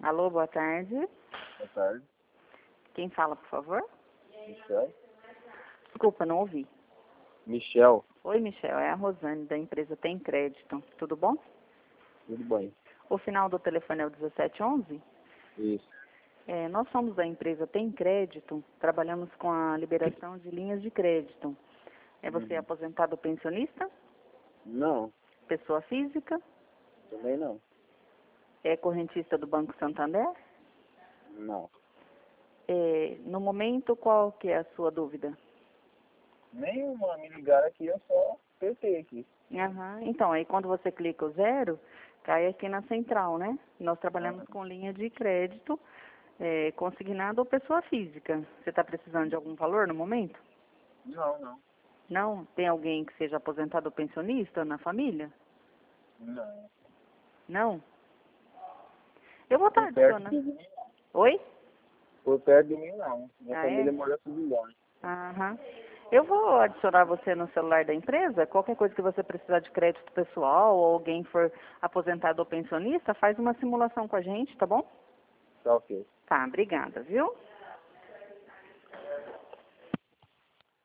Alô, boa tarde. Boa tarde. Quem fala, por favor? Michel. Desculpa, não ouvi. Michel. Oi, Michel. É a Rosane, da empresa Tem Crédito. Tudo bom? Tudo bem. O final do telefone é o 1711? Isso. Nós somos da empresa Tem Crédito. Trabalhamos com a liberação de linhas de crédito. É você aposentado ou pensionista? Não, Pessoa física? também não. É correntista do Banco Santander? Não. No momento, qual que é a sua dúvida? Nenhuma. Me ligaram aqui, eu só apertei aqui. Aham. Então, aí quando você clica o 0, cai aqui na central, né? Nós trabalhamos com linha de crédito, consignado ou pessoa física. Você está precisando de algum valor no momento? Não. Não? Tem alguém que seja aposentado ou pensionista na família? Não. Não? Eu vou estar Por perto adicionando. de mim, Oi? por perto de mim, não. Minha Ah, família é? mora tudo longe. Aham. Eu vou adicionar você no celular da empresa. Qualquer coisa que você precisar de crédito pessoal ou alguém for aposentado ou pensionista, faz uma simulação com a gente, tá bom? Tá ok. Tá, obrigada, viu?